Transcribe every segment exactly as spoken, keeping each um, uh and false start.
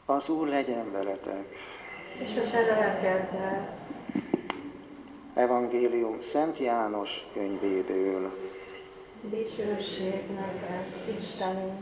Az Úr legyen veletek. És a te lelkeddel. Evangélium Szent János könyvéből. Dicsőség neked, Istenünk!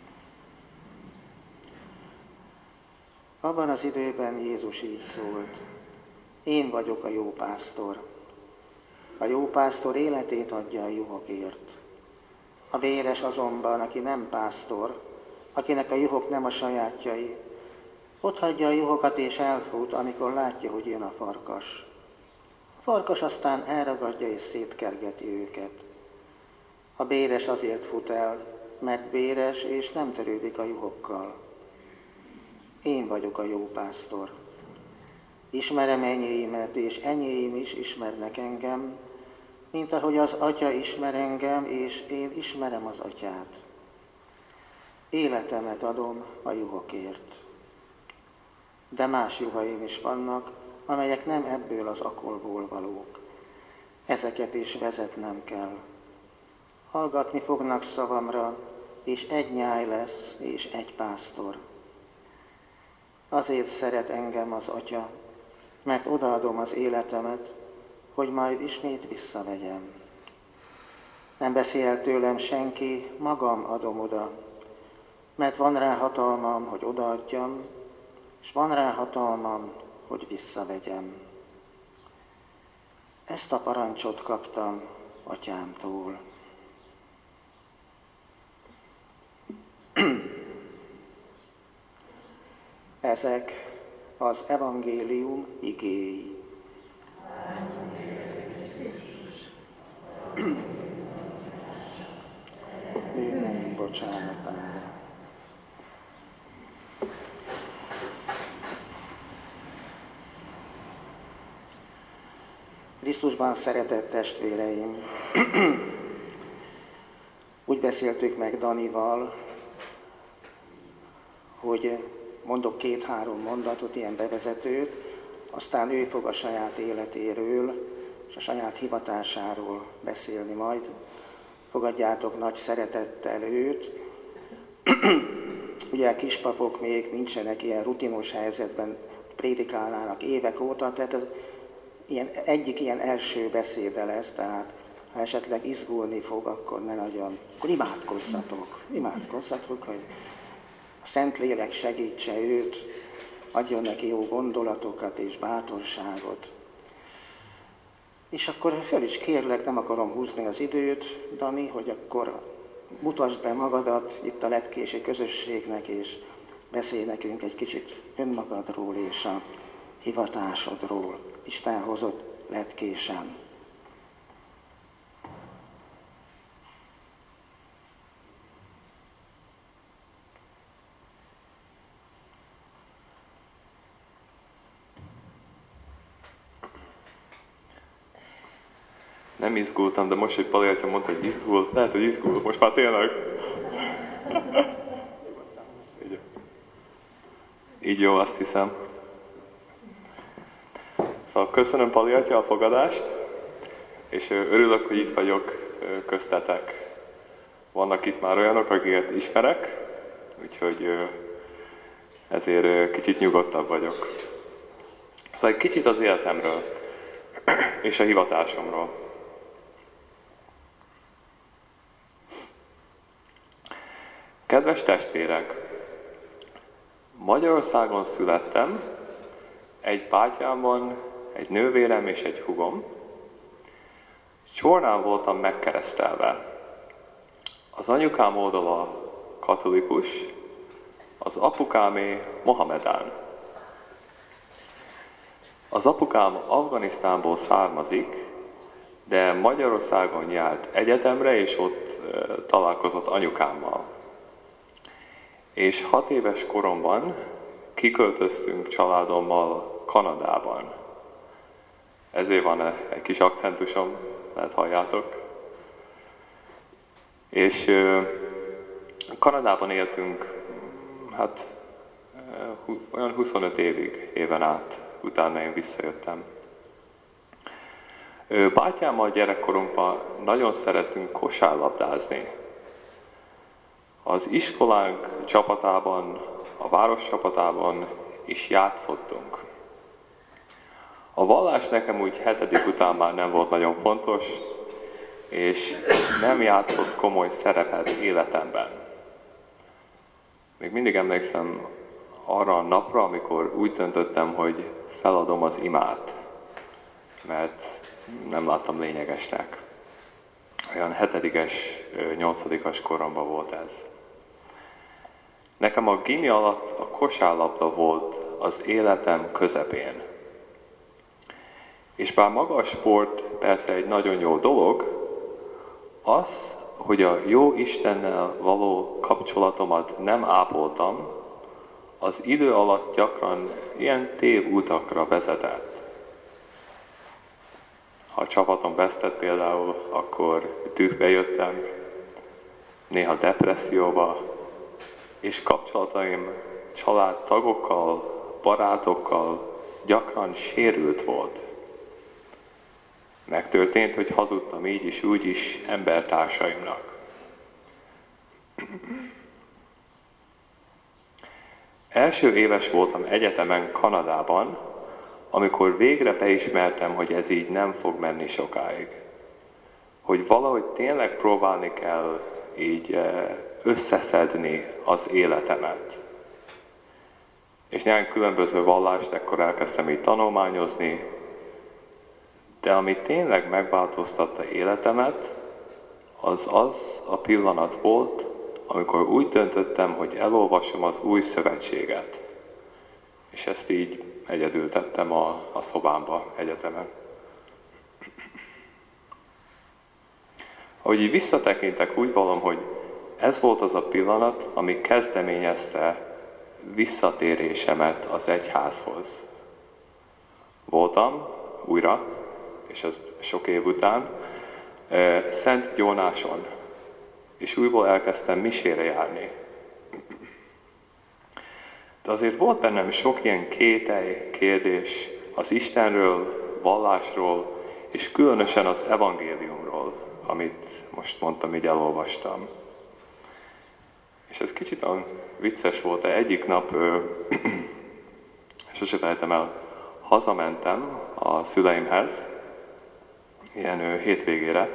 Abban az időben Jézus így szólt: Én vagyok a jó pásztor. A jó pásztor életét adja a juhokért. A véres azonban, aki nem pásztor, akinek a juhok nem a sajátjai, ott hagyja a juhokat és elfut, amikor látja, hogy jön a farkas. A farkas aztán elragadja és szétkergeti őket. A béres azért fut el, mert béres és nem törődik a juhokkal. Én vagyok a jó pásztor. Ismerem enyéimet, és enyéim is ismernek engem, mint ahogy az Atya ismer engem, és én ismerem az Atyát. Életemet adom a juhokért. De más juhaim is vannak, amelyek nem ebből az akolból valók. Ezeket is vezetnem kell. Hallgatni fognak szavamra, és egy nyáj lesz, és egy pásztor. Azért szeret engem az Atya, mert odaadom az életemet, hogy majd ismét visszavegyem. Nem beszél tőlem senki, magam adom oda, mert van rá hatalmam, hogy odaadjam, és van rá hatalmam, hogy visszavegyem. Ezt a parancsot kaptam Atyámtól. Ezek az evangélium igéi. Bűneim bocsánatára. Krisztusban szeretett testvéreim, úgy beszéltük meg Danival, hogy mondok két-három mondatot, ilyen bevezetőt, aztán ő fog a saját életéről és a saját hivatásáról beszélni majd. Fogadjátok nagy szeretettel őt. Ugye a kispapok még nincsenek ilyen rutinos helyzetben, prédikálnának évek óta, tehát ez ilyen, egyik ilyen első beszéde lesz, tehát ha esetleg izgulni fog, akkor ne nagyon, akkor imádkozzatok, imádkozzatok, hogy a Szentlélek segítse őt, adjon neki jó gondolatokat és bátorságot. És akkor föl is kérlek, nem akarom húzni az időt, Dani, hogy akkor mutasd be magadat itt a letkési közösségnek, és beszélj nekünk egy kicsit önmagadról és a hivatásodról, Isten hozott letkésen. Nem izgultam, de most, hogy Pali atya mondta, hogy izgult, lehet, hogy izgult, most már tényleg. Így jó, azt hiszem. Szóval köszönöm Pali atya a fogadást, és örülök, hogy itt vagyok köztetek. Vannak itt már olyanok, akiket ismerek, úgyhogy ezért kicsit nyugodtabb vagyok. Szóval egy kicsit az életemről és a hivatásomról. Kedves testvérek! Magyarországon születtem, egy bátyámban, egy nővérem és egy húgom. Csornán voltam megkeresztelve. Az anyukám oldala katolikus, az apukámé mohamedán. Az apukám Afganisztánból származik, de Magyarországon járt egyetemre, és ott találkozott anyukámmal. És hat éves koromban kiköltöztünk családommal Kanadában. Ezért van egy kis akcentusom, lehet halljátok. És Kanadában éltünk, hát olyan huszonöt évig, éven át, utána én visszajöttem. Bátyámmal gyerekkorunkban nagyon szeretünk kosárlabdázni. Az iskolánk csapatában, a város csapatában is játszottunk. A vallás nekem úgy hetedik után már nem volt nagyon fontos, és nem játszott komoly szerepet életemben. Még mindig emlékszem arra a napra, amikor úgy döntöttem, hogy feladom az imát, mert nem láttam lényegesnek. Olyan hetedikes, nyolcadikas koromban volt ez. Nekem a gimi alatt a kosárlabda volt az életem közepén. És bár maga a sport persze egy nagyon jó dolog, az, hogy a jó Istennel való kapcsolatomat nem ápoltam, az idő alatt gyakran ilyen tévutakra vezetett. Ha a csapatom vesztett például, akkor dühbe jöttem, néha depresszióba, és kapcsolataim családtagokkal, barátokkal gyakran sérült volt. Megtörtént, hogy hazudtam így is, úgy is embertársaimnak. Első éves voltam egyetemen Kanadában, amikor végre beismertem, hogy ez így nem fog menni sokáig. Hogy valahogy tényleg próbálni kell így összeszedni az életemet. És néhány különböző vallást ekkor elkezdtem így tanulmányozni, de ami tényleg megváltoztatta életemet, az az a pillanat volt, amikor úgy döntöttem, hogy elolvasom az új szövetséget. És ezt így egyedül tettem a, a szobámba, egyetemen. Ahogy így visszatekintek, úgy vallom, hogy ez volt az a pillanat, ami kezdeményezte visszatérésemet az egyházhoz. Voltam újra, és ez sok év után, Szent Gyónáson, és újból elkezdtem misére járni. De azért volt bennem sok ilyen kételj, kérdés az Istenről, vallásról, és különösen az evangéliumról, amit most mondtam, így elolvastam. És ez kicsit olyan vicces volt, de egyik nap, sose felejtem el, hazamentem a szüleimhez, ilyen hétvégére,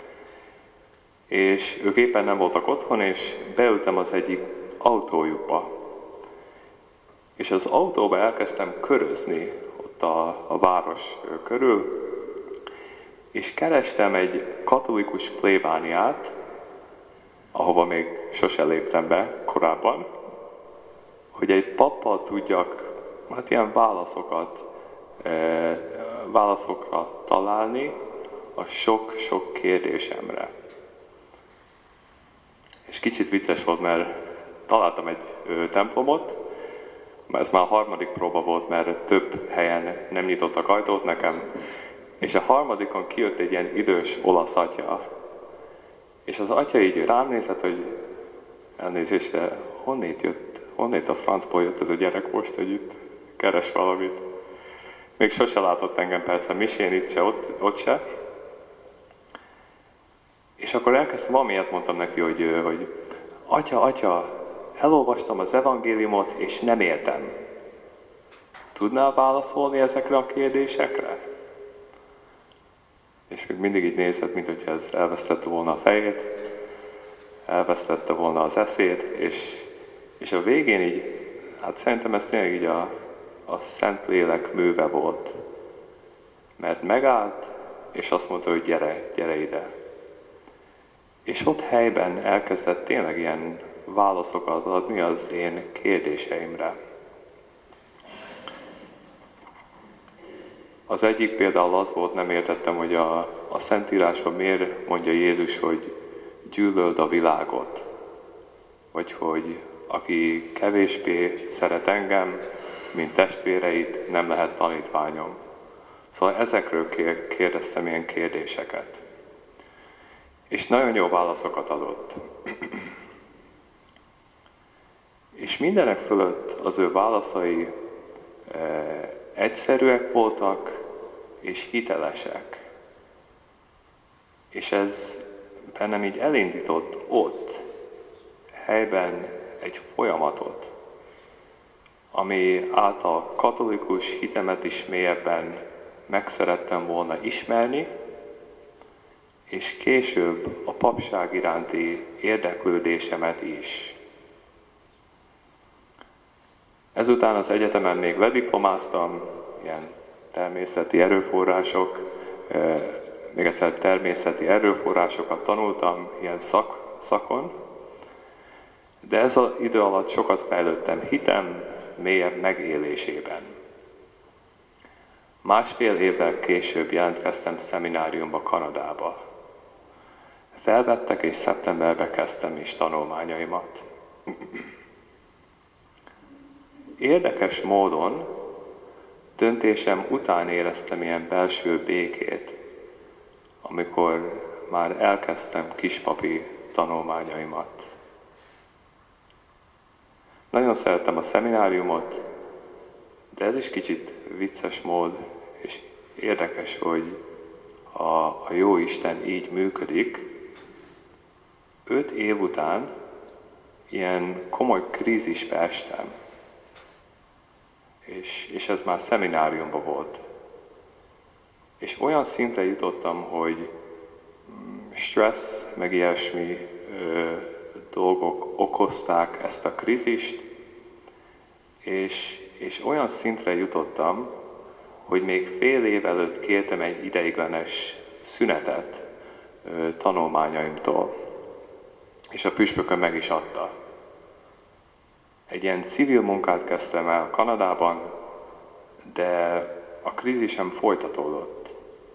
és ők éppen nem voltak otthon, és beültem az egyik autójukba. És az autóba elkezdtem körözni ott a, a város körül, és kerestem egy katolikus plébániát, ahova még sose léptem be korábban, hogy egy pappal tudjak hát ilyen válaszokat, e, válaszokra találni a sok-sok kérdésemre. És kicsit vicces volt, mert találtam egy ö, templomot, mert ez már a harmadik próba volt, mert több helyen nem nyitottak ajtót nekem, és a harmadikon kijött egy ilyen idős olasz atya, és az atya így rám nézett, hogy elnézést, de honnét jött, honnét a francból jött ez a gyerek most, hogy itt keres valamit. Még sose látott engem persze misén, itt se, ott, ott se. És akkor elkezdtem, amiatt mondtam neki, hogy, hogy atya, atya, elolvastam az evangéliumot, és nem értem. Tudnál válaszolni ezekre a kérdésekre? És még mindig így nézett, mint hogyha ez elvesztette volna a fejét, elvesztette volna az eszét, és, és a végén így, hát szerintem ez tényleg így a, a Szentlélek műve volt. Mert megállt, és azt mondta, hogy gyere, gyere ide. És ott helyben elkezdett tényleg ilyen válaszokat adni az én kérdéseimre. Az egyik például az volt, nem értettem, hogy a, a Szentírásban miért mondja Jézus, hogy gyűlöld a világot. Vagy hogy aki kevésbé szeret engem, mint testvéreit, nem lehet tanítványom. Szóval ezekről kérdeztem ilyen kérdéseket. És nagyon jó válaszokat adott. És mindenek fölött az ő válaszai e, egyszerűek voltak, és hitelesek. És ez bennem így elindított ott, helyben egy folyamatot, ami által katolikus hitemet is mélyebben megszerettem volna ismerni, és később a papság iránti érdeklődésemet is. Ezután az egyetemen még lediplomáztam, ilyen természeti erőforrások, még egyszer természeti erőforrásokat tanultam ilyen szak, szakon, de ez az idő alatt sokat fejlődtem hitem mélyebb megélésében. Másfél évvel később jelentkeztem szemináriumba Kanadába. Felvettek, és szeptemberben kezdtem is tanulmányaimat. Érdekes módon döntésem után éreztem ilyen belső békét, amikor már elkezdtem kispapi tanulmányaimat. Nagyon szerettem a szemináriumot, de ez is kicsit vicces mód, és érdekes, hogy a, a Jóisten így működik. Öt év után ilyen komoly krízisbe estem, és, és ez már szemináriumban volt. És olyan szintre jutottam, hogy stressz, meg ilyesmi ö, dolgok okozták ezt a krízist, és, és olyan szintre jutottam, hogy még fél év előtt kértem egy ideiglenes szünetet ö, tanulmányaimtól, és a püspökön meg is adta. Egy ilyen civil munkát kezdtem el Kanadában, de a krízisem folytatódott.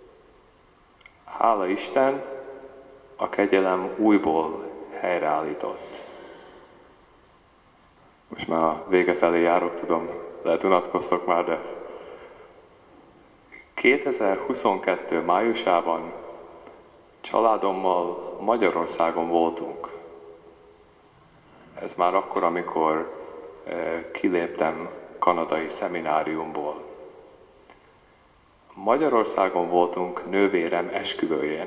Hála Isten, a kegyelem újból helyreállított. Most már a vége felé járok, tudom, lehet unatkoztok már, de kétezer-huszonkettő májusában családommal Magyarországon voltunk. Ez már akkor, amikor eh, kiléptem kanadai szemináriumból. Magyarországon voltunk nővérem esküvőjén.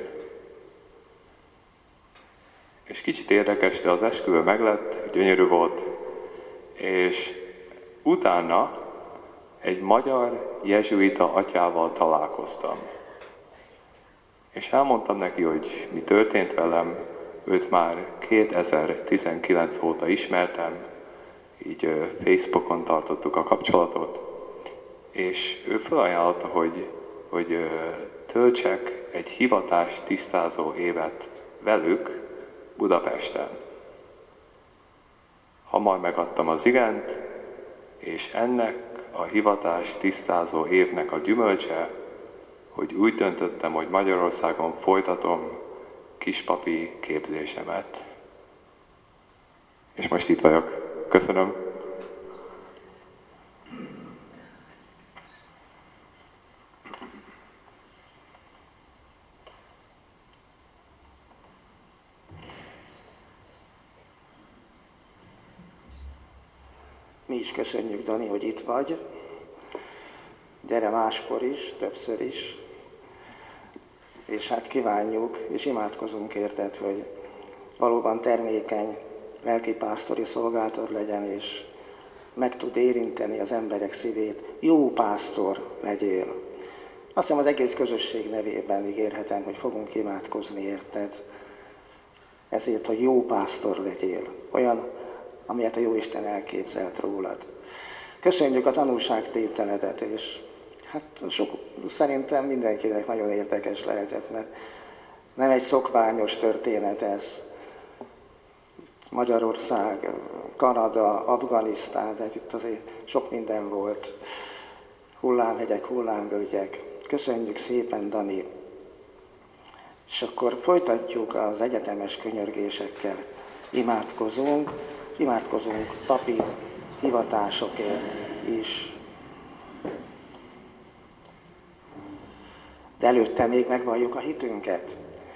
És kicsit érdekes, de az esküvő meglett, gyönyörű volt, és utána egy magyar jezsuita atyával találkoztam. És elmondtam neki, hogy mi történt velem, őt már kétezer-tizenkilenc óta ismertem, így Facebookon tartottuk a kapcsolatot, és ő felajánlotta, hogy, hogy töltsek egy hivatás tisztázó évet velük Budapesten. Hamar megadtam az igent, és ennek a hivatás tisztázó évnek a gyümölcse, hogy úgy döntöttem, hogy Magyarországon folytatom kispapi képzésemet. És most itt vagyok. Köszönöm. Mi is köszönjük, Dani, hogy itt vagy. Gyere máskor is, többször is. És hát kívánjuk, és imádkozunk érted, hogy valóban termékeny, lelkipásztori szolgálatod legyen, és meg tud érinteni az emberek szívét. Jó pásztor legyél. Azt hiszem, az egész közösség nevében ígérhetem, hogy fogunk imádkozni érted. Ezért, hogy jó pásztor legyél. Olyan, amilyet a Jóisten elképzelt rólad. Köszönjük a tanúságtételedet, és hát sok, szerintem mindenkinek nagyon érdekes lehetett, mert nem egy szokványos történet ez. Magyarország, Kanada, Afganisztán, de itt azért sok minden volt. Hullámhegyek, hullámvölgyek. Köszönjük szépen, Dani. És akkor folytatjuk az egyetemes könyörgésekkel. Imádkozunk, imádkozunk papi hivatásokért is. De előtte még megvalljuk a hitünket.